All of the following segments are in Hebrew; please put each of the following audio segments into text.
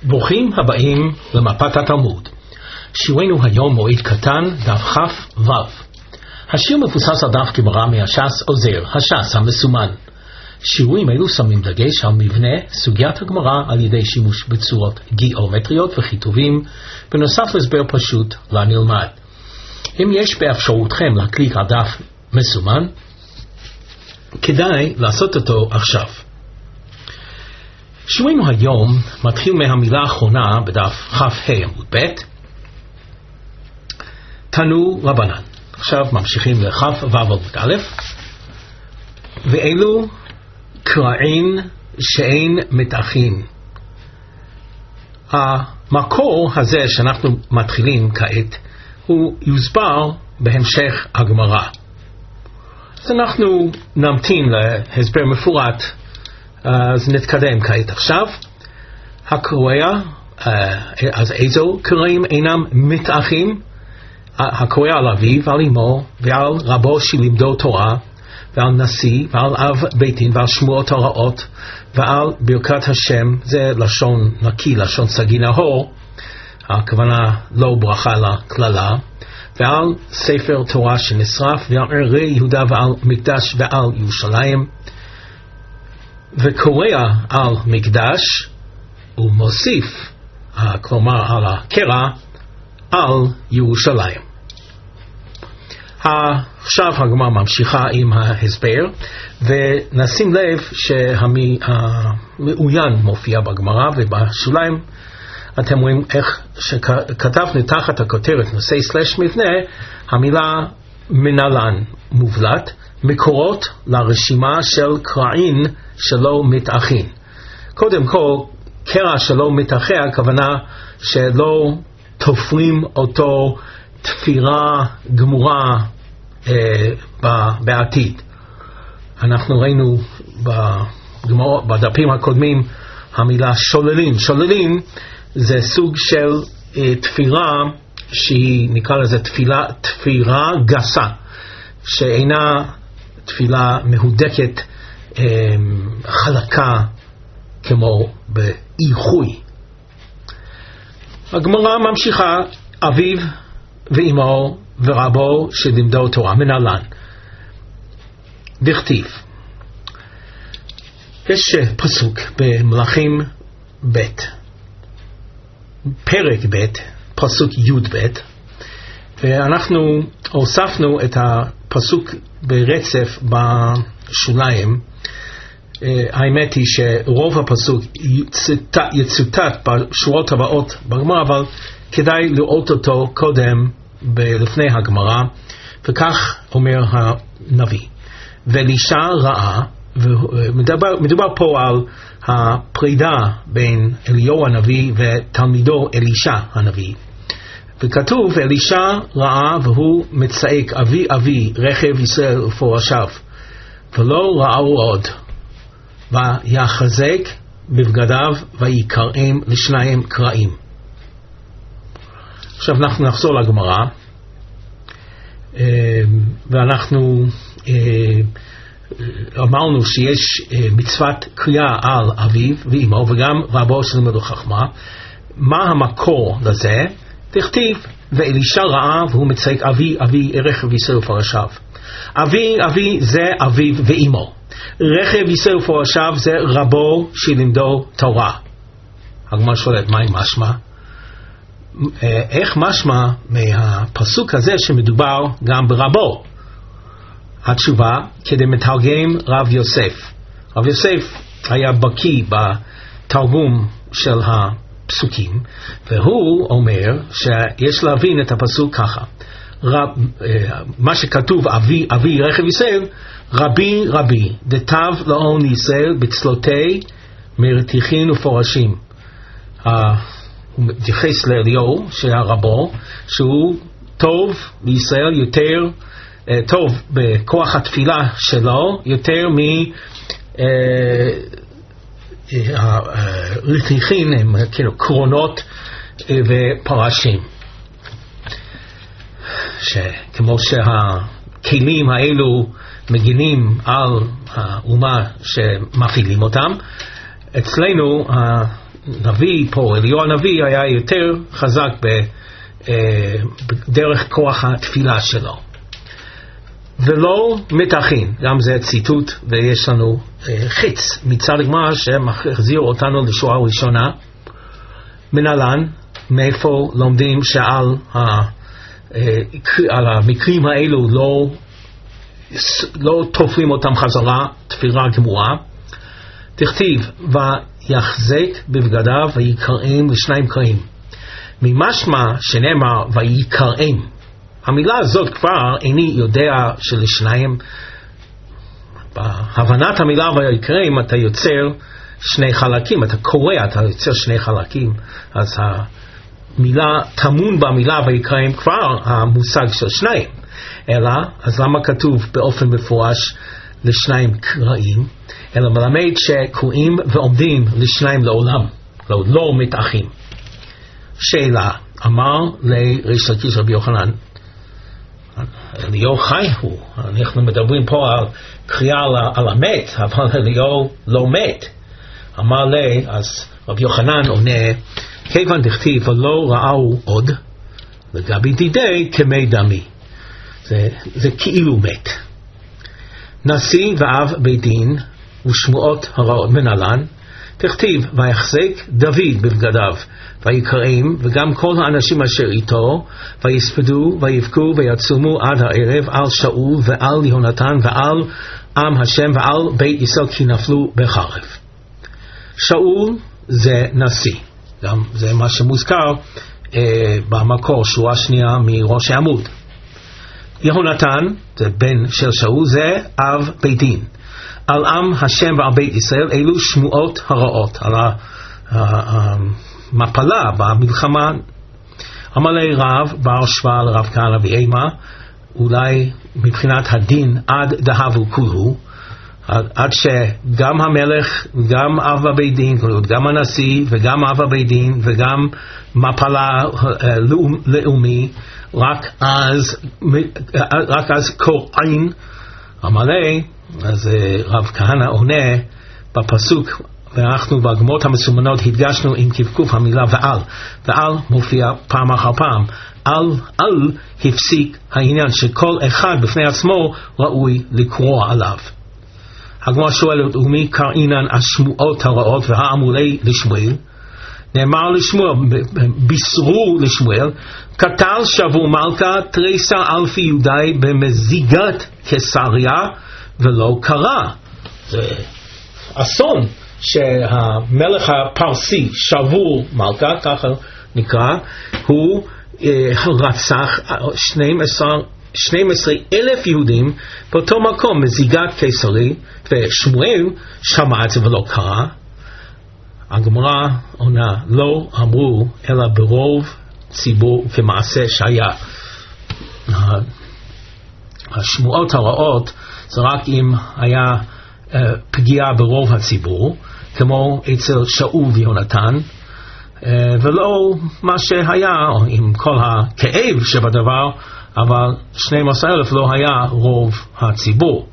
ברוכים הבאים למפת התלמוד. שיעורנו היום מועד קטן, דף כ"ו. השיר מבוסס על דף גמרא מהש"ס עוזר, הש"ס המסומן. שיעורים אלו שמים דגש על מבנה סוגיית הגמרא על ידי שימוש בצורות גיאומטריות וכיתובים, בנוסף להסבר פשוט לנלמד. אם יש באפשרותכם להקליק על דף מסומן, כדאי לעשות אותו עכשיו. שיעורנו היום מתחיל מהמילה האחרונה בדף כ"ה עמוד ב', תנו רבנן. עכשיו ממשיכים לכ"ו עמוד א', ואלו קרעין שאין מתאחין. המקור הזה שאנחנו מתחילים כעת הוא יוסבר בהמשך הגמרא. אז אנחנו נמתין להסבר מפורט, אז נתקדם כעת עכשיו. הקרוע, אז איזו קרעים אינם מתאחים? הקורא על אביו ועל אמו ועל רבו שלימדו תורה ועל נשיא ועל אב בית דין ועל שמועות הרעות ועל ברכת השם, זה לשון נקי, לשון סגי נהור, הכוונה לא ברכה לכללה, ועל ספר תורה שנשרף ועל ערי יהודה ועל מקדש ועל ירושלים, וקורא על מקדש ומוסיף, כלומר על הקרע, על ירושלים. עכשיו הגמרא ממשיכה עם ההסבר, ונשים לב שהמעוין מופיע בגמרא, ובשוליים אתם רואים איך שכתבנו תחת הכותרת נושא סלש מבנה, המילה מנהלן מובלט, מקורות לרשימה של קרעין שלא מתאחין. קודם כל, קרע שלא מתאחה, הכוונה שלא תופרים אותו תפירה גמורה בעתיד. אנחנו ראינו בדפים הקודמים המילה שוללים. שוללים זה סוג של תפירה שהיא נקרא לזה תפירה גסה, שאינה תפילה מהודקת חלקה כמו באיחוי. הגמרא ממשיכה, אביו ואמו ורבו שלימדו תורה, מנהלן. דכתיב, יש פסוק במלכים ב', פרק ב', פסוק י' ב', ואנחנו הוספנו את הפסוק ברצף בשוליים. האמת היא שרוב הפסוק יצוטט בשורות הבאות בגמרא, אבל כדאי לראות אותו קודם לפני הגמרא, וכך אומר הנביא. ואלישע ראה, מדובר פה על הפרידה בין אליהו הנביא ותלמידו אלישע הנביא, וכתוב אלישע ראה והוא מצעק, אבי אבי רכב ישראל ופורשיו, ולא ראו עוד, ויחזק בבגדיו ויקרעם לשניים קרעים. עכשיו אנחנו נחזור לגמרא, ואנחנו אמרנו שיש מצוות קריאה על אביו ואמו וגם רבו שלימדו חכמה. מה המקור לזה? תכתיב, ואלישע ראה והוא מצייק, אבי אבי רכב ישראל ופרשיו. אבי אבי זה אביו ואמו, רכב ישראל ופרשיו זה רבו שלימדו תורה. הגמרא שואלת, מה עם משמע? איך משמע מהפסוק הזה שמדובר גם ברבו? התשובה, כדי מתרגם רב יוסף. רב יוסף היה בקיא בתרגום של הפסוקים, והוא אומר שיש להבין את הפסוק ככה. מה שכתוב אבי אבי רכב ישראל, רבי רבי דתיו לאון ישראל בצלותי מרתיחין ופורשים. הוא מתייחס לאליהו שהיה רבו, שהוא טוב לישראל יותר, טוב בכוח התפילה שלו יותר רתיחין, הם כאילו קרונות ופרשים, שכמו שהכלים האלו מגינים על האומה שמפעילים אותם, אצלנו הנביא פה, אליהו הנביא היה יותר חזק בדרך כוח התפילה שלו. ולא מתכין, גם זה ציטוט, ויש לנו חיץ מצד הגמרא שמחזיר אותנו לשורה הראשונה. מנהלן, מאיפה לומדים שעל המקרים האלו לא תופרים אותם חזרה תפירה גמורה. תכתיב, ויחזק בבגדיו ויקראים לשניים קראים. ממשמע שנאמר ויקראים, המילה הזאת כבר איני יודע שלשניים, בהבנת המילה ויקראים אתה יוצר שני חלקים, אתה קורא, אתה יוצר שני חלקים, אז המילה טמון במילה ויקראים כבר המושג של שניים. אלא, אז למה כתוב באופן מפורש לשניים קראים? אלא מלמד שקוראים ועומדים לשניים לעולם, לא מתאחים. שאלה, אמר לריש לקיש רבי יוחנן, אליהו חי הוא, אנחנו מדברים פה על קריאה על המת, אבל אליהו לא מת. אמר לי, אז רבי יוחנן עונה, כיוון דכתיב ולא ראו עוד, לגבי דידי כמי דמי. זה כאילו מת. נשיא ואב בית דין ושמועות הרעות מנהלן, תכתיב ויחזק דוד בבגדיו ויקראים וגם כל האנשים אשר איתו ויספדו ויבכו ויצומו עד הערב על שאול ועל יהונתן ועל עם השם ועל בית ישראל כי נפלו בחרב. שאול זה נשיא, גם זה מה שמוזכר במקור שורה שנייה מראש העמוד. יהונתן זה בן של שאול, זה אב בית דין. על עם השם ועל בית ישראל אלו שמועות הרעות על המפלה במלחמה. אמר לי רב בר שבא לרב כהנא ואימה, אולי מבחינת הדין עד דהבו כולו, עד שגם המלך וגם אב בית דין, גם הנשיא וגם אב בית דין וגם מפלה לאומי, רק אז קוראין. אמר לי, אז רב כהנא עונה בפסוק, ואנחנו בגמרות המסומנות הדגשנו עם כפקוף המילה ועל מופיע פעם אחר פעם. על הפסיק העניין שכל אחד בפני עצמו ראוי לקרוא עליו. הגמרא שואלת, ומי קראינן השמועות הרעות והאמולי לשמואל? נאמר לשמואל, בישרו לשמואל, קטל שבו מלכה תריסה אלפי יהודי במזיגת קיסריה ולא קרה. זה אסון שהמלך הפרסי שבו מלכה, ככה נקרא, הוא רצח 12,000 יהודים באותו מקום, מזיגת קיסרי, ושמואל שמע את זה ולא קרה. הגמרא עונה, לא אמרו אלא ברוב ציבור כמעשה שהיה. השמועות הרעות זה רק אם היה פגיעה ברוב הציבור, כמו אצל שאול ויונתן, ולא מה שהיה עם כל הכאב שבדבר, אבל 12,000 לא היה רוב הציבור.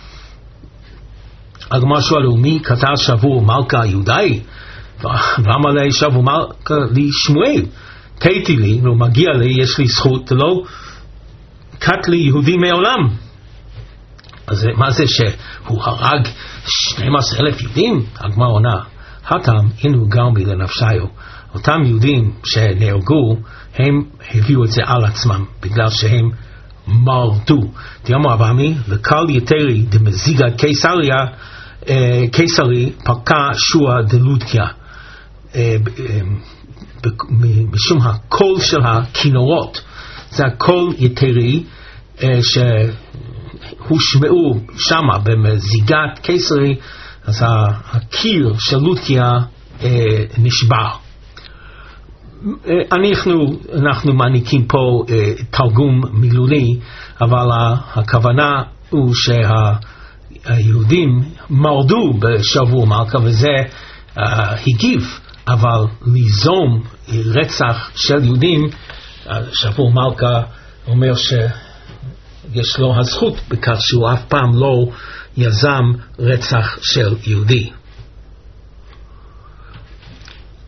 הגמרא שואלת, מי כתב שבו מלכה יהודי? ואמר לי שבו מלכה לי שמואל, תהיתי לי, לא מגיע לי, יש לי זכות, לא קט לי יהודי מעולם. אז מה זה שהוא הרג 12,000 יהודים? הגמרא עונה, הטעם אינו גרמי לנפשיו. אותם יהודים שנהרגו, הם הביאו את זה על עצמם, בגלל שהם מרדו. תיאמו אבמי, לקל יתרי דמזיגה קיסרי פקע שוע דלודקיה. משום הקול של הכינורות, זה הקול יתרי שהושמעו שמה במזיגת קיסרי, אז הקיר של לודקיה נשבר. אנחנו מעניקים פה תרגום מילולי, אבל הכוונה הוא שהיהודים מרדו בשבוע מלכה, וזה הגיב, אבל ליזום רצח של יהודים, שבוע מלכה אומר שיש לו הזכות בכך שהוא אף פעם לא יזם רצח של יהודי.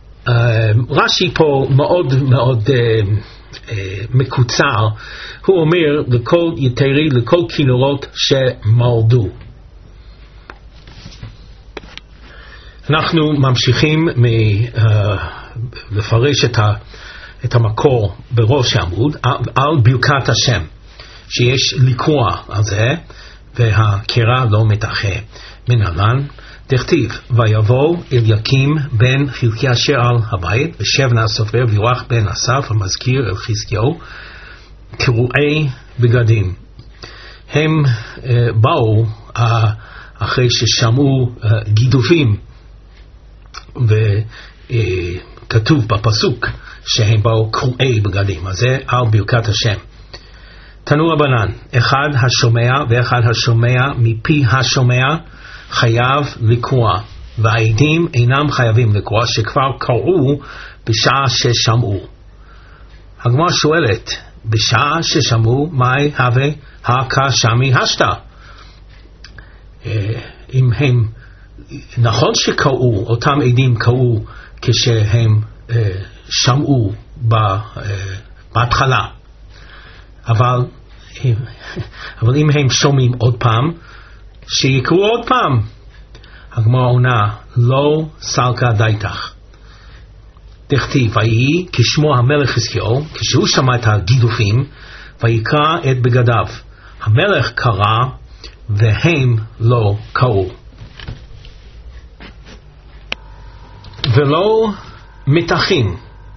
רש"י פה מאוד מאוד מקוצר. הוא אומר לכל יתרי, לכל כינורות שמרדו. אנחנו ממשיכים לפרש את המקור בראש העמוד על ברכת השם, שיש לקרוא על זה והקרע לא מתאחה. מנהלן דכתיב ויבוא אליקים בן חלקיה שעל הבית ושבנה הסופר וירח בן אסף המזכיר אל חזקיהו קרועי בגדים. הם באו אחרי ששמעו גידופים, וכתוב בפסוק שהם באו קרועי בגדים. אז זה על ברכת השם. תנו רבנן, אחד השומע ואחד השומע מפי השומע חייב לקרוא, והעדים אינם חייבים לקרוא שכבר קראו בשעה ששמעו. הגמרא שואלת, בשעה ששמעו מהי הווה הקשמי השתא? אם הם נכון שקראו, אותם עדים קראו כשהם שמעו בהתחלה, אבל אם הם שומעים עוד פעם, שיקראו עוד פעם. הגמרא עונה, לא סלקא דייתך. דכתיב ויהי כשמו המלך חזקיהו, כשהוא שמע את הגידופים, ויקרא את בגדיו. המלך קרא והם לא קראו. ולא מתחים.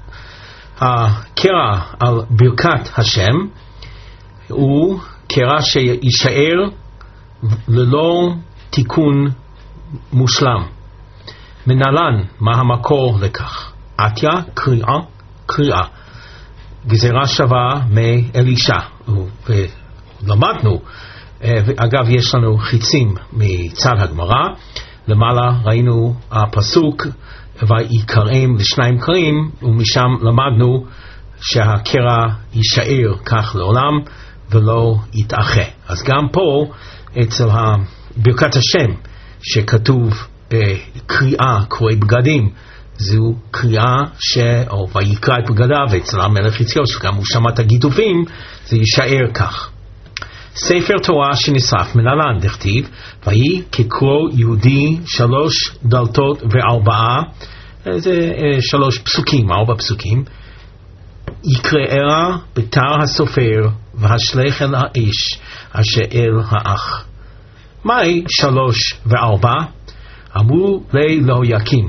הקרע על ברכת השם הוא קרע שישאר ללא תיקון מושלם. מנהלן, מה המקור לכך? עתיה קריאה גזירה שווה מאלישע. ולמדנו, אגב יש לנו חיצים מצד הגמרא, למעלה ראינו הפסוק ויקראים לשניים קראים, ומשם למדנו שהקרע יישאר כך לעולם ולא יתאחה. אז גם פה אצל ברכת השם שכתוב קריאה קרועי בגדים, זו קריאה או ויקרא את בגדיו. אצל המלך חזקיהו שגם הוא שמע את הגידופים, זה יישאר כך. ספר תורה שנשרף מנהלן דכתיב ויהי כקרוא יהודי 3 דלתות ו4, זה 3 פסוקים, 4 פסוקים. יקרארה בתר הסופר והשלך אל האש אשר אל האח. מהי 3 ו4? אמרו ליהויקים.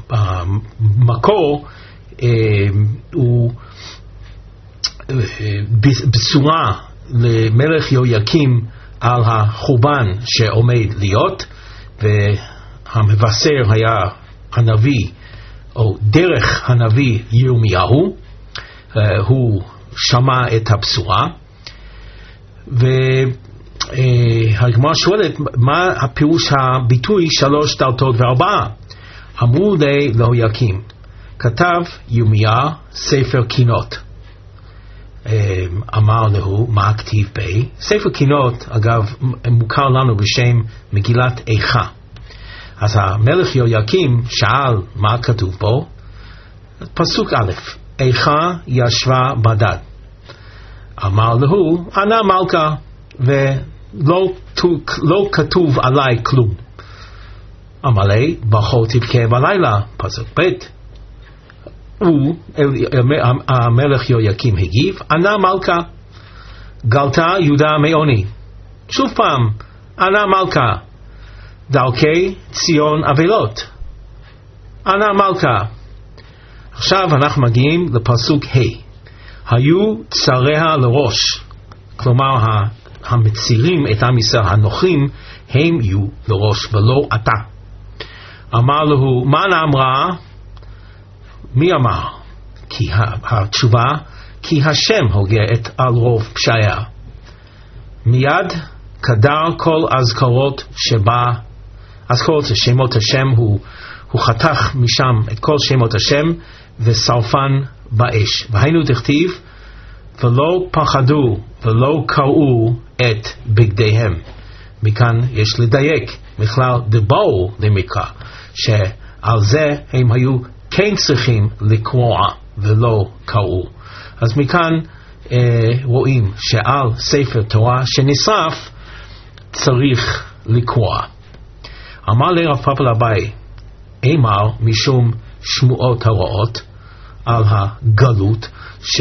המקור הוא בשורה למלך יהויקים על החורבן שעומד להיות, והמבשר היה הנביא, או דרך הנביא ירמיהו. הוא שמע את הבשורה, והגמרא שואלת מה הפירוש הביטוי 3 דלתות ו4. אמרו ליהויקים, כתב ירמיה ספר קינות. אמר לו, מה הכתיב בי? ספר קינות, אגב, מוכר לנו בשם מגילת איכה. אז המלך יהויקים שאל מה כתוב בו. פסוק א', איכה ישבה בדד. אמר לו, ענה מלכה, ולא כתוב עליי כלום. אמר לי, בכל תבכה בלילה. פסוק ב', המלך יהויקים הגיב, ענה מלכה, גלתה יהודה מעוני. שוב פעם, ענה מלכה, דרכי ציון אבלות. ענה מלכה. עכשיו אנחנו מגיעים לפסוק ה', היו צריה לראש, כלומר המצילים את עם ישראל, הנוכרים, הם יהיו לראש ולא אתה. אמר לו, מה אמרה? מי אמר? כי התשובה, כי השם הוגה על רוב פשעיה. מיד קדר כל אזכרות שבה, אזכרות שמות השם, הוא חתך משם את כל שמות השם ושרפן באש. והיינו דכתיב, ולא פחדו ולא קראו את בגדיהם. מכאן יש לדייק, בכלל דבאו למקרא, שעל זה הם היו כן צריכים לקרוע ולא קראו. אז מכאן רואים שעל ספר תורה שנשרף צריך לקרוע. אמר לי רב פאפא לאביי, אמר משום שמועות הרעות על הגלות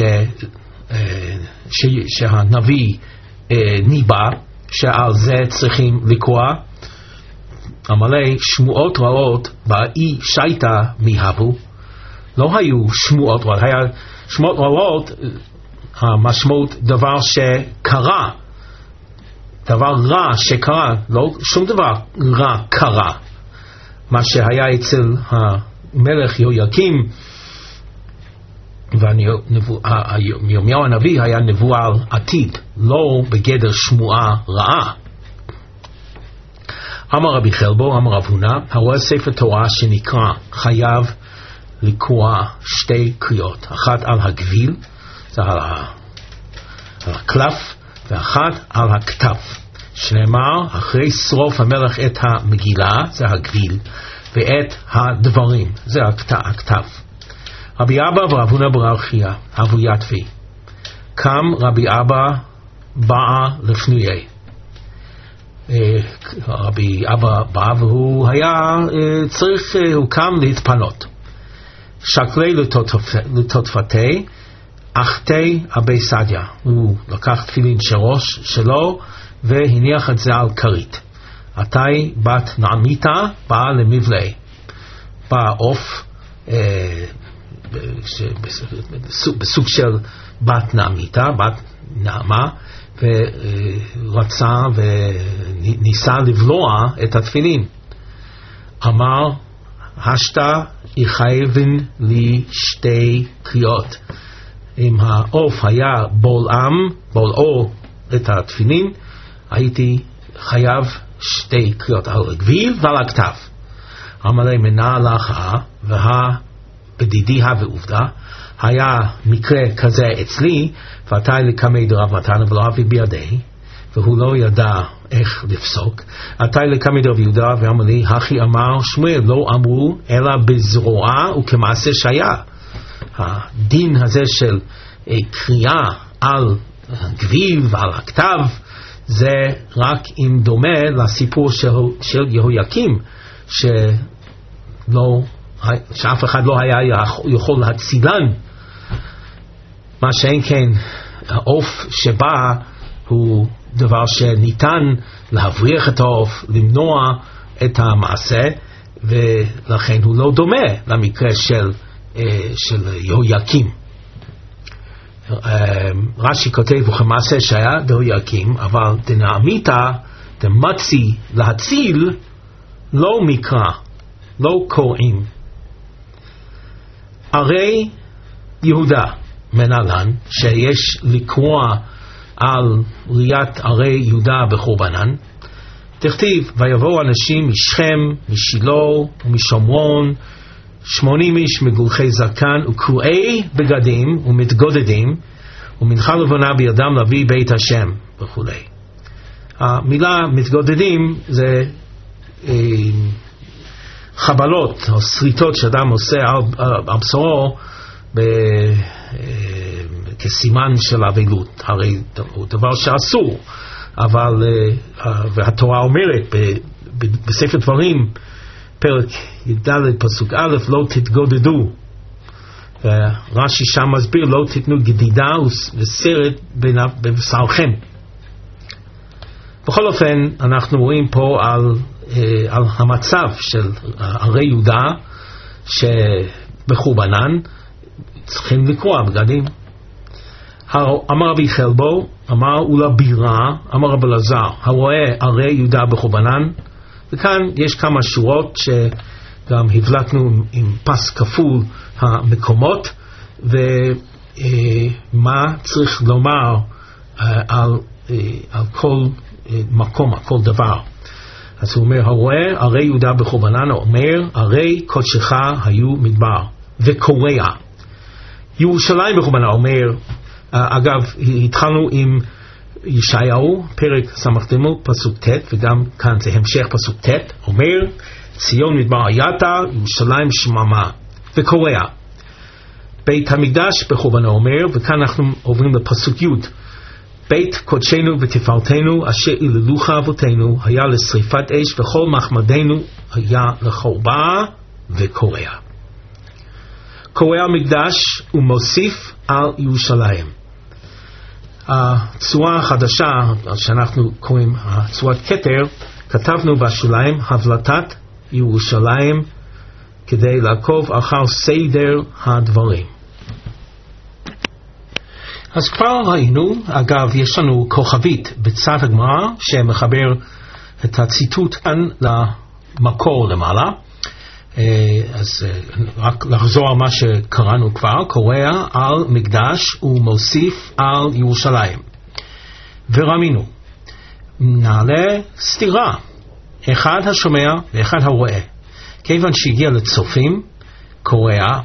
שהנביא ניבא שעל זה צריכים לקרוע. אמר לי שמועות רעות באי שייטה מיהבו, לא היו שמועות רעות, היה שמועות רעות, המשמעות דבר שקרה, דבר רע שקרה, לא שום דבר רע קרה. מה שהיה אצל המלך יהויקים וירמיהו הנביא היה נבואה על עתיד, לא בגדר שמועה רעה. אמר רבי חלבו, אמר רב הונא, הרואה ספר תורה שנקרא חייב לקרוע שתי קריאות, אחת על הגביל, זה על הקלף, ואחת על הכתב, שנאמר אחרי שרוף המלך את המגילה, זה הגביל, ואת הדברים, זה הכתב. רבי אבא ורב הונא בר ארכיה אבו יתבי, קם רבי אבא באה לפניי. רבי אבא בא והוא היה צריך, הוא קם להתפנות. שקלי לטוטפתי אחתי אבי סדיה, הוא לקח תפילין שראש שלו והניח את זה על כרית. עתי בת נעמיתה באה למבלעי, באה עוף בסוג של בת נעמיתה, בת נעמה, ורצה וניסה לבלוע את התפילין. אמר, השתה יחייבן לי שתי קריאות. אם העוף היה בולעו את התפילין, הייתי חייב שתי קריאות על הגביל ועל הכתב. אמר לי מנה לך בדידי ועובדה, היה מקרה כזה אצלי, ועתי לקמי דרב מתנא ולא אבי בידי, והוא לא ידע איך לפסוק. עתי לקמי דרב יהודה ואמר לי, הכי אמר שמואל, לא אמרו אלא בזרועה וכמעשה שהיה. הדין הזה של קריאה על הגביל ועל הכתב, זה רק אם דומה לסיפור של יהויקים, שאף אחד לא היה יכול להצילן. מה שאין כן, העוף שבא הוא דבר שניתן להבריח את העוף, למנוע את המעשה, ולכן הוא לא דומה למקרה של יהויקים. רש"י כותב וכמעשה שהיה יהויקים, אבל דנעמיתא דמצי להציל לא מקרא, לא קוראים. הרי יהודה מנהלן שיש לקרוא על ראיית ערי יהודה בחורבנן, תכתיב ויבואו אנשים משכם, משילה ומשומרון, 80 איש מגולחי זקן וקרועי בגדים ומתגודדים, ומנחה לבונה בידם להביא בית השם וכו'. המילה מתגודדים זה חבלות או שריטות שאדם עושה על בשורו כסימן של אבלות. הרי הוא דבר שאסור, אבל והתורה אומרת בספר דברים פרק י"ד פסוק א', לא תתגודדו. רש"י שם מסביר לא תתנו גדידה וסרט בבשרכם. בכל אופן אנחנו רואים פה על המצב של ערי יהודה שבחורבנן צריכים לקרוע בגדים. אמר רבי חלבו, אמר אולה בירה, אמר רבי אלעזר, הרואה ערי יהודה בחורבנן. וכאן יש כמה שורות שגם הבלטנו עם פס כפול המקומות, ומה צריך לומר על כל מקום, על כל דבר. אז הוא אומר, הרואה ערי יהודה בחורבנן, אומר, ערי קודשך היו מדבר וקורע. ירושלים בחורבנן, אומר, אגב, התחלנו עם ישעיהו, פרק ס"ג, פסוק ט', וגם כאן זה המשך פסוק ט', אומר, ציון מדבר הייתה, ירושלים שממה. וקורע. בית המקדש בחורבנו אומר, וכאן אנחנו עוברים לפסוק י', בית קודשנו ותפארתנו אשר היללוך אבותינו היה לשריפת אש וכל מחמדנו היה לחורבה, וקורע. קורע מקדש ומוסיף על ירושלים. הצורה החדשה שאנחנו קוראים צורת כתר, כתבנו בשוליים הבלטת ירושלים כדי לעקוב אחר סדר הדברים. אז כבר ראינו, אגב יש לנו כוכבית בצד הגמרא שמחבר את הציטוט כאן למקור למעלה, אז רק לחזור על מה שקראנו כבר, קורע על מקדש ומוסיף על ירושלים. ורמינו, נעלה סתירה, אחד השומע ואחד הרואה. כיוון שהגיע לצופים, קורע,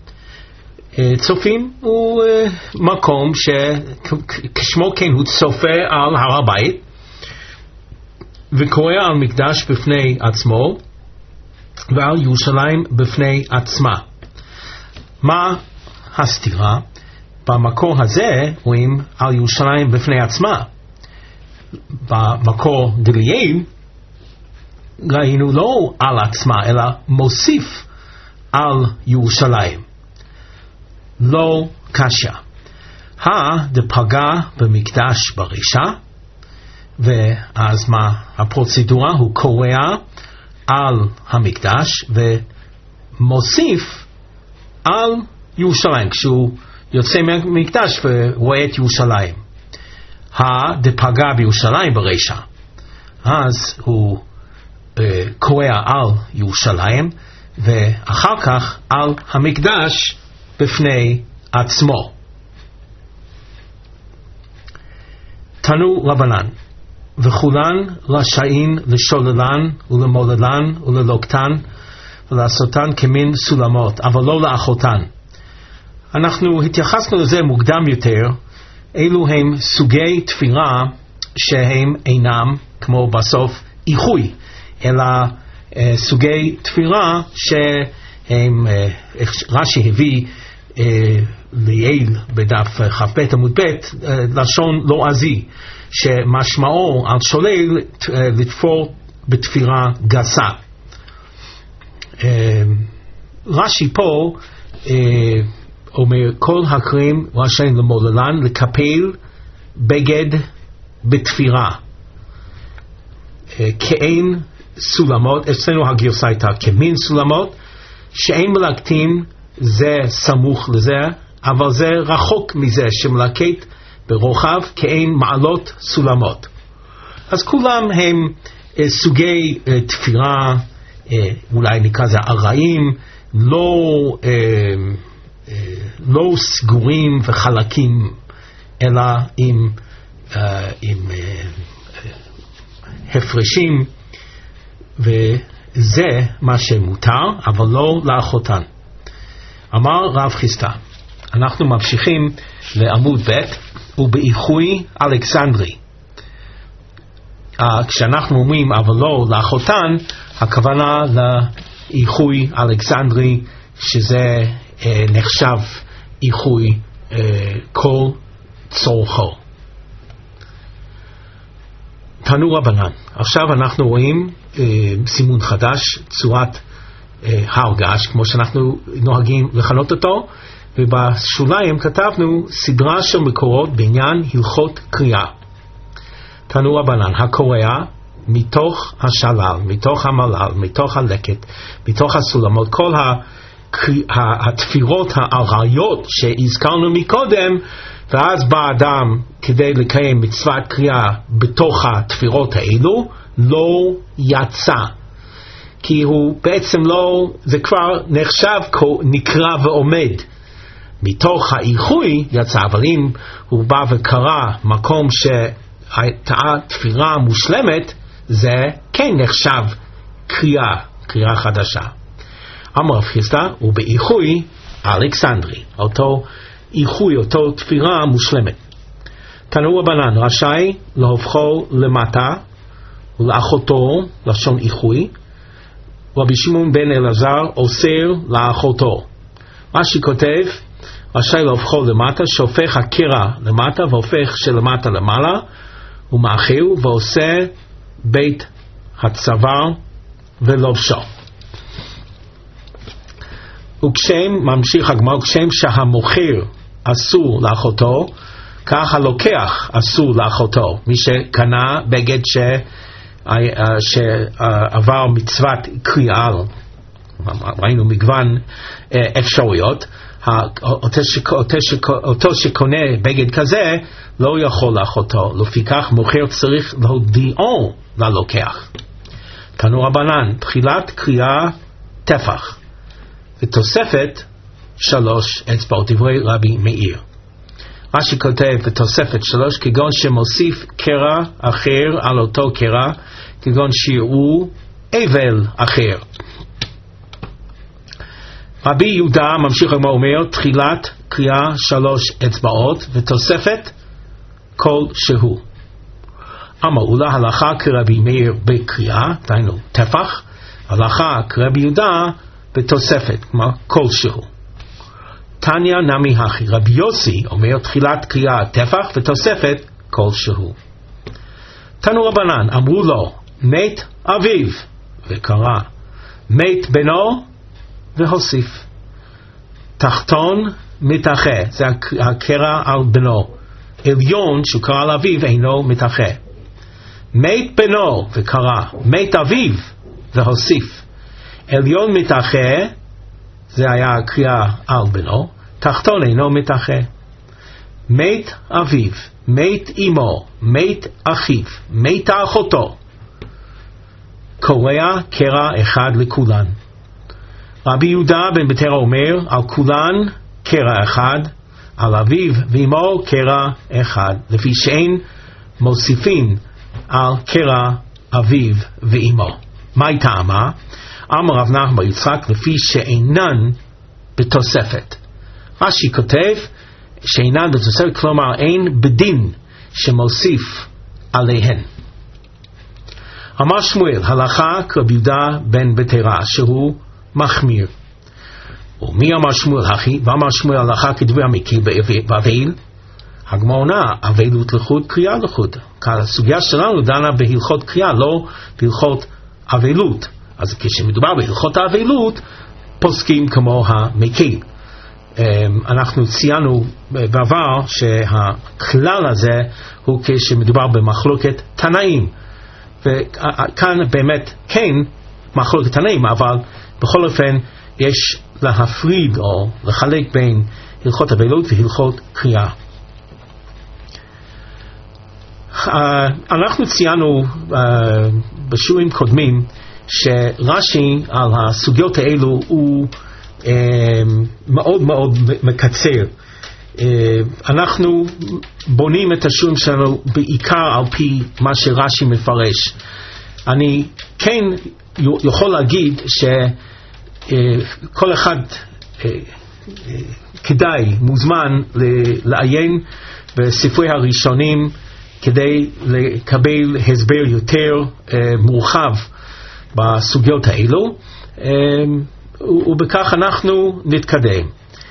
צופים הוא מקום שכשמו כן הוא צופה על הר הבית, וקורע על מקדש בפני עצמו, ועל ירושלים בפני עצמה. מה הסתירה? במקור הזה רואים על ירושלים בפני עצמה. במקור דלייל ראינו לא על עצמה אלא מוסיף על ירושלים. לא קשה. דפגע במקדש ברישה, ואז מה הפרוצדורה? הוא קורע על המקדש ומוסיף על ירושלים כשהוא יוצא מהמקדש ורואה את ירושלים. דפגע בירושלים ברישה, אז הוא קורע על ירושלים ואחר כך על המקדש בפני עצמו. תנו רבנן, וכולן רשאין לשוללן ולמוללן וללוקטן ולעשותן כמין סולמות, אבל לא לאחותן. אנחנו התייחסנו לזה מוקדם יותר. אלו הם סוגי תפירה שהם אינם כמו בסוף איחוי, אלא סוגי תפירה שהם, רש"י הביא ליל בדף כ"ב עמוד ב', לשון לא עזי, שמשמעו על שולל לתפור בתפירה גסה. רש"י פה אומר כל הקרים רשאים למוללן לקפל בגד בתפירה כאין סולמות, אצלנו הגרסה הייתה כמין סולמות, שאין מלקטים זה סמוך לזה, אבל זה רחוק מזה שמלקט ברוחב כאין מעלות סולמות. אז כולם הם סוגי תפירה, אולי נקרא זה ארעיים, לא סגורים וחלקים, אלא עם הפרשים, וזה מה שמותר, אבל לא לאחותן. אמר רב חיסטה. אנחנו ממשיכים לעמוד ב' ובאיחוי אלכסנדרי. כשאנחנו אומרים אבל לא לאחותן, הכוונה לאיחוי אלכסנדרי, שזה נחשב איחוי כל צורכו. תנו רבנן. עכשיו אנחנו רואים סימון חדש, צורת הרגש, כמו שאנחנו נוהגים לכנות אותו, ובשוליים כתבנו סדרה של מקורות בעניין הלכות קריאה. תנו רבנן, הקורע מתוך השלל, מתוך המלל, מתוך הלקט, מתוך הסולמות, כל התפירות הארעיות שהזכרנו מקודם, ואז בא אדם כדי לקיים מצוות קריאה בתוך התפירות האלו, לא יצא. כי הוא בעצם לא, זה כבר נחשב נקרא ועומד. מתוך האיחוי יצא, אבל אם הוא בא וקרא מקום שהייתה תפירה מושלמת, זה כן נחשב קריאה חדשה. אמר רב חיסדא, ובאיחוי אלכסנדרי, אותו איחוי, אותו תפירה מושלמת. תנו רבנן, רשאי להופכו למטה ולאחותו, לשון איחוי. רבי שמעון בן אלעזר אוסר לאחותו. רש"י כותב, רשאי להופכו למטה, שהופך הקרע למטה והופך שלמטה למעלה, ומאחהו ועושה בית הצוואר ולובשו. וכשם, ממשיך הגמרא, כשם שהמוכר אסור לאחותו, כך הלוקח אסור לאחותו. מי שקנה בגד שעבר מצוות קריאה, ראינו מגוון אפשרויות, אותו שקונה בגד כזה לא יכול לאחותו, לפיכך מוכר צריך להודיעו ללוקח. תנו רבנן, תחילת קריאה טפח ותוספת 3 אצבעות, דברי רבי מאיר. רש"י כותב בתוספת 3, כגון שמוסיף קרע אחר על אותו קרע, כגון שיראו אבל אחר. רבי יהודה ממשיך אומר, תחילת קריאה 3 אצבעות ותוספת כל שהוא. אמרו לה הלכה כרבי מאיר בקריאה, דהיינו טפח, הלכה כרבי יהודה בתוספת, כלומר כל שהוא. תניא נמי הכי, רבי יוסי אומר תחילת קריאה טפח ותוספת כל שהוא. תנו רבנן, אמרו לו מת אביו וקרא, מת בנו והוסיף. תחתון מתחה, זה הקרע על בנו. עליון שהוא קרא על אביו אינו מתחה. מת בנו וקרא, מת אביו והוסיף. עליון מתחה, זה היה הקריאה על בנו, תחתון אינו מתחה. מת אביו, מת אמו, מת אחיו, מת אחותו, קורע קרע אחד לכולן. רבי יהודה בן בתרא אומר, על כולן קרע אחד, על אביו ואמו קרע אחד, לפי שאין מוסיפין על קרע אביו ואמו. מהי טעמה? אמר רב נחמן בר יצחק, לפי שאינן בתוספת. רש"י כותב שאינן בתוספת, כלומר אין בדין שמוסיף עליהן. אמר שמואל, הלכה כרבי יהודה בן בתרא, שהוא מחמיר. ומי אמר שמואל הכי? ואמר שמואל הלכה כדברי המקל באבל. הגמרא עונה, אבלות לחוד, קריאה לחוד. הסוגיה שלנו דנה בהלכות קריאה, לא בהלכות אבלות. אז כשמדובר בהלכות האבלות, פוסקים כמו המקל. אנחנו ציינו בעבר שהכלל הזה הוא כשמדובר במחלוקת תנאים. וכאן באמת כן מחלוקת תנאים, אבל בכל אופן יש להפריד או לחלק בין הלכות אבלות והלכות קריאה. אנחנו ציינו בשיעורים קודמים שרש"י על הסוגיות האלו הוא מאוד מאוד מקצר. אנחנו בונים את השיעורים שלנו בעיקר על פי מה שרש"י מפרש. אני כן יכול להגיד שכל אחד כדאי, מוזמן לעיין בספרי הראשונים כדי לקבל הסבר יותר מורחב בסוגיות האלו, ובכך אנחנו נתקדם.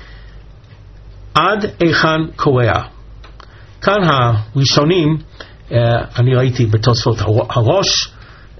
עד היכן קורע? כאן הראשונים, אני ראיתי בתוספות הראש,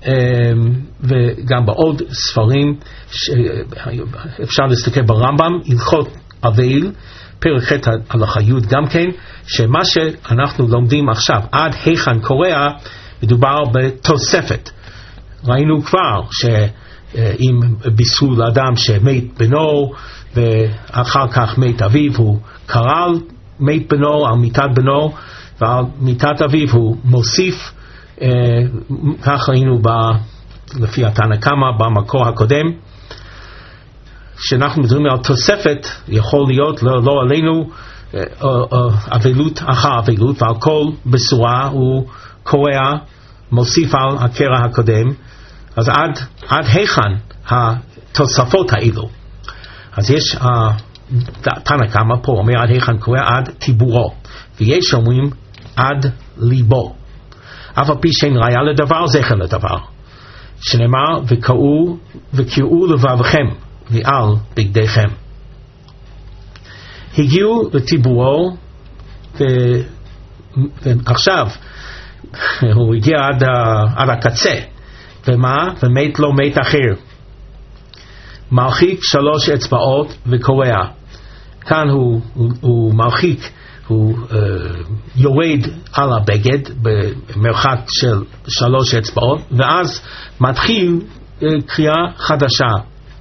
וגם בעוד ספרים, אפשר להסתכל ברמב"ם, הלכות אבל, פרק ח' הלכה י' גם כן, שמה שאנחנו לומדים עכשיו, עד היכן קורע, מדובר בתוספת. ראינו כבר שאם בישרו לאדם שמת בנו, ואחר כך מת אביו, הוא קרא על מת בנו, על מיתת בנו, ועל מיתת אביו הוא מוסיף, כך ראינו לפי התנא קמא במקור הקודם, שאנחנו מדברים על תוספת, יכול להיות לא עלינו אבלות אחר אבלות, ועל כל בשורה הוא קורע, מוסיף על הקרע הקודם. אז עד היכן התוספות האלו? אז יש תנא קמא פה אומר עד היכן קורע, עד טיבורו, ויש אומרים עד ליבו, אף על פי שאין ראיה לדבר זכר לדבר, שנאמר וקראו לבבכם ועל בגדיכם. הגיעו לטיבורו, ועכשיו הוא הגיע עד הקצה, ומה? ומת לו מת אחר, מרחיק 3 אצבעות וקורע. כאן הוא מרחיק, הוא יורד על הבגד במרחק של 3 אצבעות, ואז מתחיל קריאה חדשה.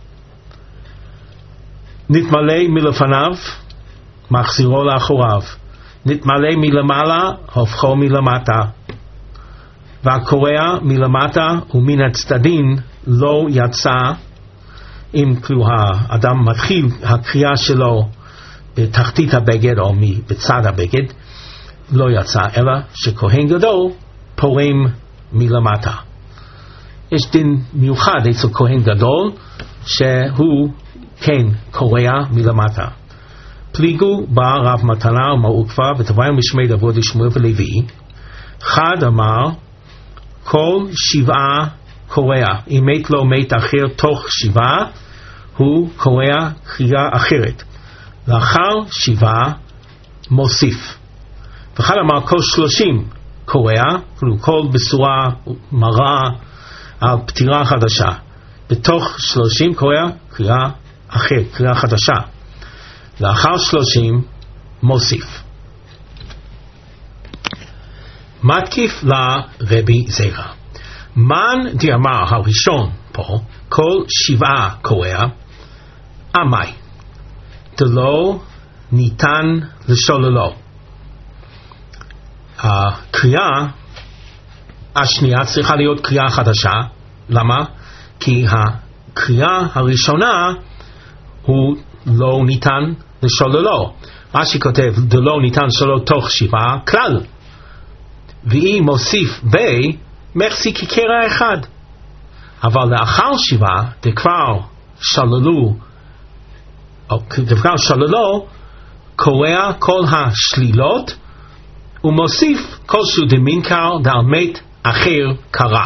נתמלא מלפניו, מחזירו לאחוריו, נתמלא מלמעלה, הופכו מלמטה, והקורע מלמטה ומן הצדדים לא יצא. אם כאילו האדם מתחיל הקריאה שלו בתחתית הבגד או בצד הבגד, לא יצא, אלא שכהן גדול פורם מלמטה. יש דין מיוחד אצל כהן גדול שהוא כן קורע מלמטה. פליגו בא רב מתנה ומעוקבא ותבואי משמי דוד שמואל ולוי. חד אמר כל 7 קורע, אם מת לו מת אחר תוך 7 הוא קורע קריאה אחרת, לאחר 7 מוסיף. וחד אמר כל 30 קורע, כל בשורה מראה על פטירה חדשה, בתוך 30 קורע קריאה אחרת, קריאה חדשה, לאחר 30 מוסיף. מתקיף לרבי זרע. מן דאמר הראשון פה, כל 7 קורע, עמי, דלא ניתן לשוללו. הקריאה השנייה צריכה להיות קריאה חדשה. למה? כי הקריאה הראשונה הוא לא ניתן לשוללו. מה שכותב דלא ניתן לשוללו תוך 7 כלל, ואם מוסיף ב מחזיק כקרע אחד. אבל לאחר 7 דכבר שללו, או דכבר שללו, קורע כל השלילות ומוסיף כל שהוא דמינקר דעל מת אחר קרא.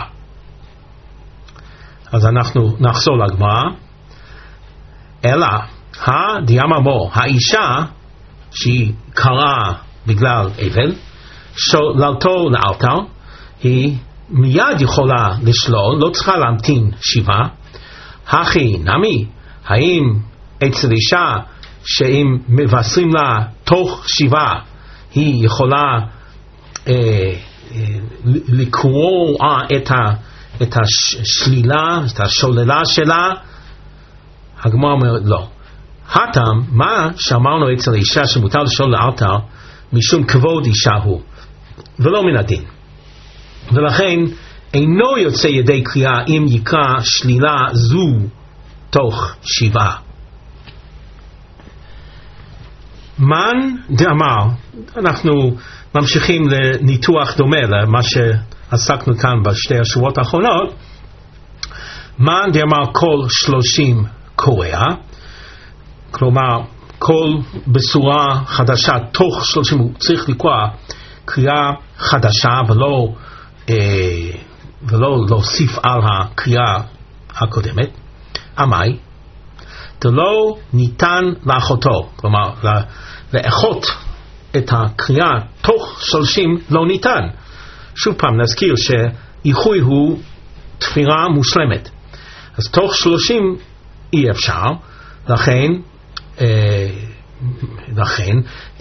אז אנחנו נחזור לגמרא. אלא דיאמרו, האישה שהיא קראה בגלל אבל, שוללתו לאלתר, היא מיד יכולה לשלול, לא צריכה להמתין 7. הכי נמי, האם אצל אישה שאם מבשרים לה תוך 7 היא יכולה לקרוא את השלילה, את השוללה שלה? הגמרא אומרת לא. הטעם, מה שאמרנו אצל אישה שמותר לשאול לאלתר, משום כבוד אישה הוא, ולא מן הדין. ולכן אינו יוצא ידי קריאה אם יקרא שלילה זו תוך 7. מן דאמר, אנחנו ממשיכים לניתוח דומה למה שעסקנו כאן בשתי השבועות האחרונות. מן דאמר כל 30 קורע, כלומר כל בשורה חדשה תוך 30 הוא צריך לקרוא קריאה חדשה ולא להוסיף על הקריאה הקודמת. עמי, דלא ניתן לאחותו, כלומר לאחות את הקריאה תוך 30 לא ניתן. שוב פעם נזכיר שאיחוי הוא תפירה מושלמת, אז תוך 30 אי אפשר. לכן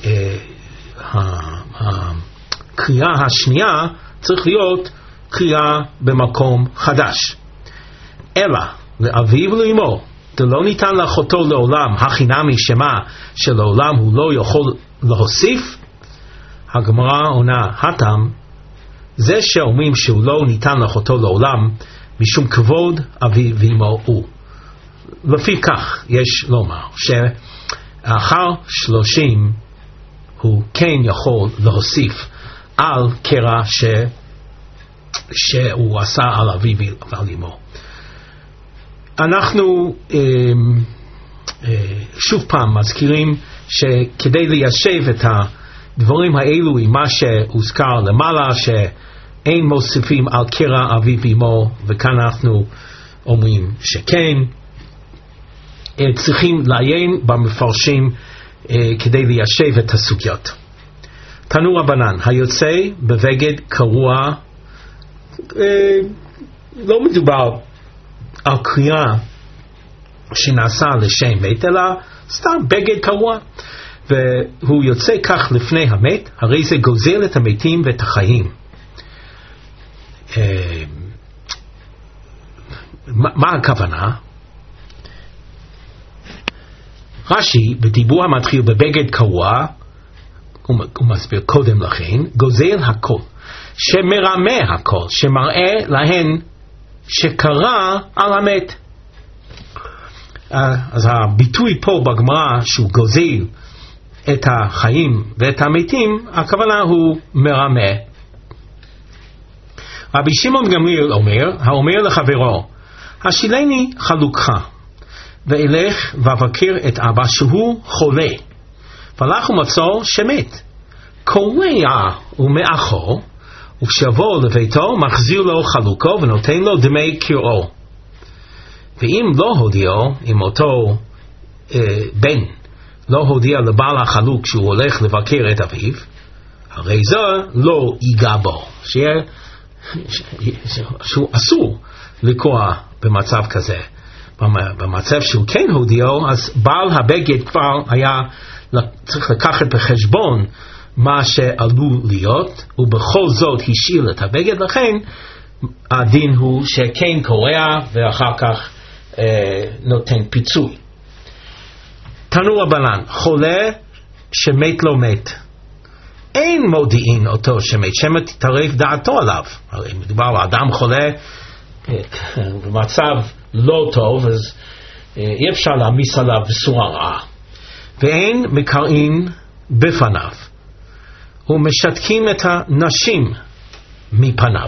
הקריאה השנייה צריך להיות קריאה במקום חדש. אלא לאביו ולאמו דלא ניתן לאחותו לעולם, הכי נמי שמה שלעולם הוא לא יכול להוסיף. הגמרא עונה, הטעם זה שאומרים שהוא לא ניתן לאחותו לעולם משום כבוד אביו ואמו הוא. לפי כך יש לומר שאחר 30 הוא כן יכול להוסיף על קרע שהוא עשה על אביו ועל אמו. אנחנו שוב פעם מזכירים שכדי ליישב את הדברים האלו עם מה שהוזכר למעלה, שאין מוסיפים על קרע אביו ואמו, וכאן אנחנו אומרים שכן, צריכים לעיין במפרשים כדי ליישב את הסוגיות. תנו רבנן, היוצא בבגד קרוע, לא מדובר על קריאה שנעשה לשם מת, אלא סתם בגד קרוע, והוא יוצא כך לפני המת, הרי זה גוזל את המתים ואת החיים. מה הכוונה? רש"י בדיבור המתחיל בבגד קרוע, הוא מסביר קודם לכן, גוזל הכל, שמרמה הכל, שמראה להן שקרה על המת. אז הביטוי פה בגמרא שהוא גוזל את החיים ואת המתים, הכוונה הוא מרמה. רבי שמעון גמליאל אומר, האומר לחברו, השילני חלוקך, ואלך ואבקר את אבא שהוא חולה, והלך ומצוא שמת, קורע ומאחור, וכשיבוא לביתו מחזיר לו חלוקו ונותן לו דמי קראו. ואם לא הודיעו, אם אותו בן לא הודיע לבעל החלוק שהוא הולך לבקר את אביו, הרי זה לא ייגע בו, שהוא אסור לקרוע במצב כזה. במצב שהוא כן הודיעו, אז בעל הבגד כבר היה צריך לקחת בחשבון מה שעלול להיות, ובכל זאת השאיר את הבגד, לכן הדין הוא שכן קורע ואחר כך נותן פיצוי. תנו רבנן, חולה שמת לא מת, אין מודיעין אותו שמת, שמא תתערב דעתו עליו. הרי מדובר על אדם חולה במצב לא טוב, אז אי אפשר להמיס עליו בסורה רעה. ואין מקרין בפניו, ומשתקים את הנשים מפניו,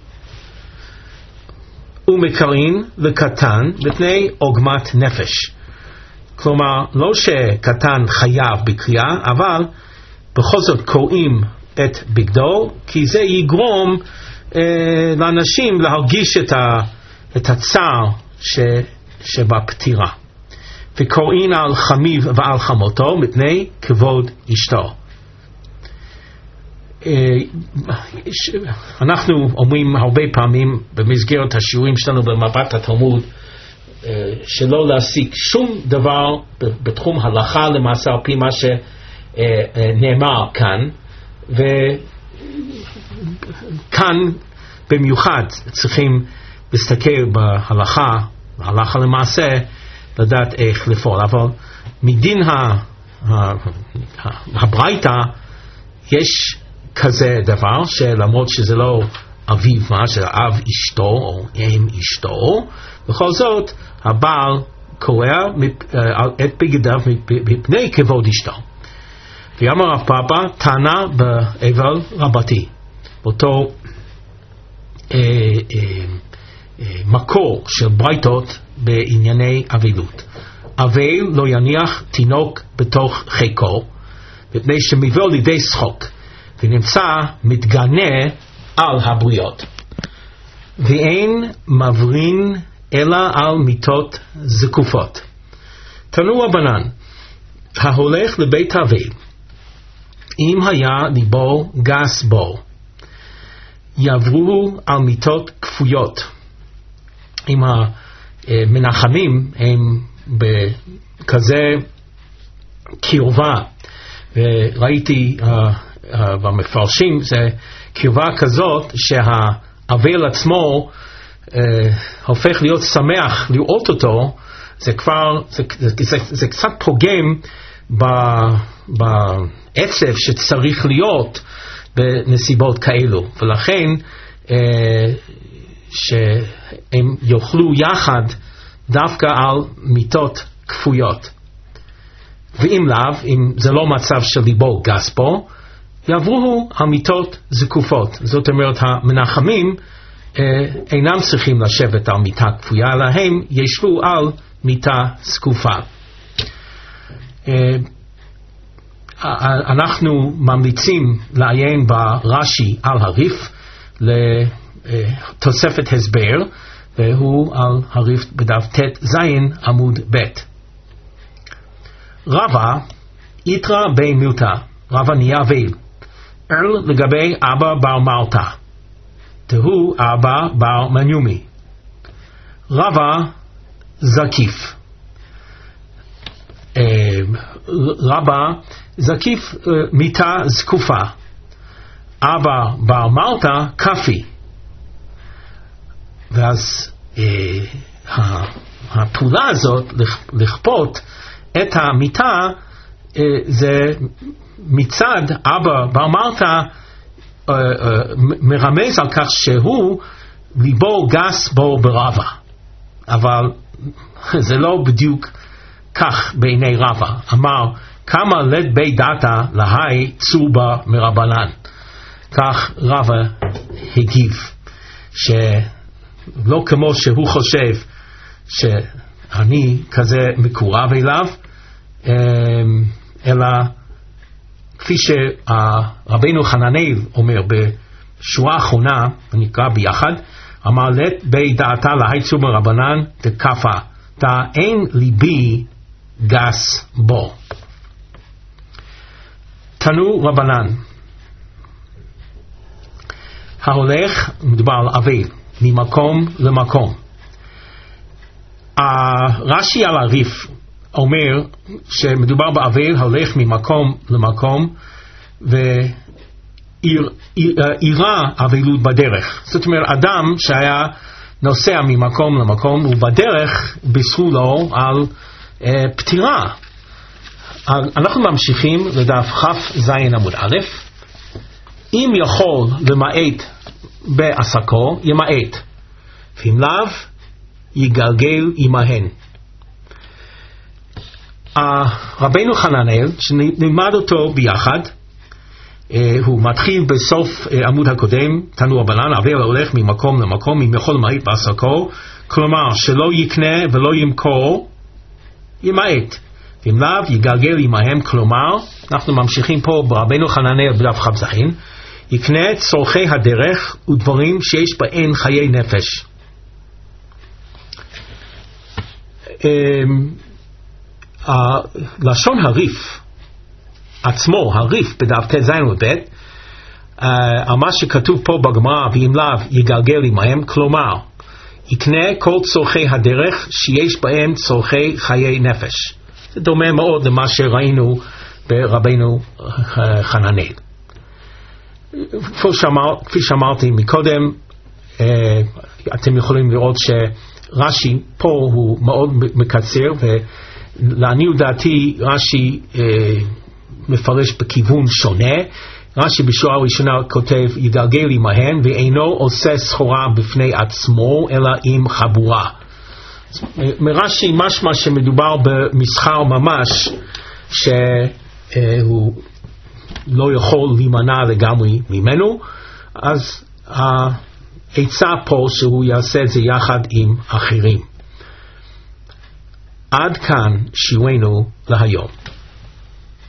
ומקרין לקטן בפני עוגמת נפש. כלומר, לא שקטן חייב בקריאה, אבל בכל זאת קוראים את בגדו, כי זה יגרום לאנשים להרגיש את הצער שבפטירה. וקוראים על חמיו ועל חמותו מפני כבוד אשתו. אנחנו אומרים הרבה פעמים במסגרת השיעורים שלנו במבט התלמוד, שלא להסיק שום דבר בתחום הלכה למעשה על פי מה שנאמר כאן, וכאן במיוחד צריכים להסתכל בהלכה למעשה, לדעת איך לפעול. אבל מדין הברייתא יש כזה דבר, שלמרות שזה לא אביו מה, שזה אב אשתו או אם אשתו, בכל זאת הבעל קורע את בגדיו מפני כבוד אשתו. ויאמר רב פאפא, טענה באבל רבתי, אותו מקור של ברייתות בענייני אבילות. אבל לא יניח תינוק בתוך חיקו, מפני שמביאו לידי שחוק, ונמצא מתגנה על הבריות. ואין מברין אלא על מיתות זקופות. תנו רבנן, ההולך לבית אבל, אם היה ליבו גס בו, יעברו על מיתות כפויות. אם המנחמים הם בכזה קרבה, וראיתי במפרשים, זה קרבה כזאת שהאבל עצמו הופך להיות שמח לראות אותו, זה כבר, זה קצת פוגם בעצב שצריך להיות בנסיבות כאלו, ולכן שהם יאכלו יחד דווקא על מיתות כפויות. ואם לאו, אם זה לא מצב של ליבו גס בו, יעברו על מיתות זקופות. זאת אומרת, המנחמים אינם צריכים לשבת על מיטה כפויה, אלא הם ישבו על מיטה זקופה. אנחנו ממליצים לעיין ברש"י על הריף לתוספת הסבר, והוא על הריף בדף ט' זין עמוד ב'. רבא יתרא בי מילתא, רבא נהיה ויל. לגבי אבא בר מלתא, תהו אבא בר מניומי. רבא זקיף. רבא זקיף מיתה זקופה. אבא בר מלתא כפי. ואז הפעולה הזאת לכפות את המיתה זה מצד אבא בר מלתא מרמז על כך שהוא ליבו גס בו ברבא, אבל זה לא בדיוק כך בעיני רבא. אמר כמה לד בי דתא להי צורבה מרבנן. כך רבא הגיב, שלא כמו שהוא חושב שאני כזה מקורב אליו, אלא כפי שרבינו חננאל אומר בשורה האחרונה, נקרא ביחד, אמר לת בי דעתה להי צורבה מרבנן תקפה, תא אין ליבי גס בו. תנו רבנן, ההולך, מדובר על אבל, ממקום למקום. רש"י על הריף אומר שמדובר באבל הולך ממקום למקום ואירה אבלות בדרך. זאת אומרת, אדם שהיה נוסע ממקום למקום ובדרך בישרו לו על פטירה. אנחנו ממשיכים לדף כ"ז עמוד א'. אם יכול למעט בעסקו, ימעט, ואם לאו, יגלגל עמהן. רבינו חננאל, שנלמד אותו ביחד, הוא מתחיל בסוף עמוד הקודם, תנו רבנן, אבל הולך ממקום למקום, אם יכול למעט בעסקו, כלומר שלא יקנה ולא ימכור, ימעט, ואם לאו, יגלגל עמהם. כלומר, אנחנו ממשיכים פה ברבינו חננאל בדף כ"ז, יקנה צורכי הדרך ודברים שיש בהן חיי נפש. לשון הריף עצמו, הריף בדף ט"ז וב' על מה שכתוב פה בגמרא, ואם לאו יגלגל עמהם, כלומר יקנה כל צורכי הדרך שיש בהם צורכי חיי נפש. זה דומה מאוד למה שראינו ברבינו חננאל. כפי שאמרתי מקודם, אתם יכולים לראות שרש"י פה הוא מאוד מקצר, ולעניות דעתי רש"י מפרש בכיוון שונה. רש"י בשורה הראשונה כותב יגלגל עמהן, ואינו עושה סחורה בפני עצמו אלא עם חבורה. מרש"י משמע שמדובר במסחר ממש, שהוא לא יכול להימנע לגמרי ממנו, אז העצה פה שהוא יעשה את זה יחד עם אחרים. עד כאן שיעורנו להיום.